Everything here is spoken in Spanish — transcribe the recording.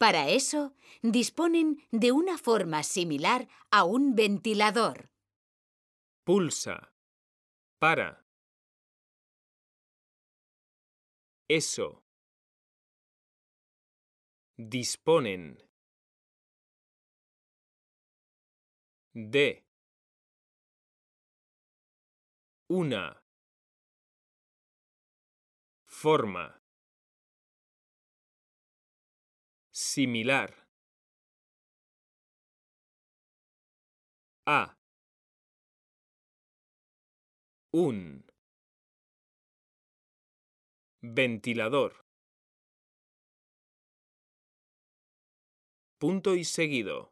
Para eso, disponen de una forma similar a un ventilador. Pulsa. Para. Eso. Disponen. De. Una. Forma. Similar. A. Un. Ventilador. Punto y seguido.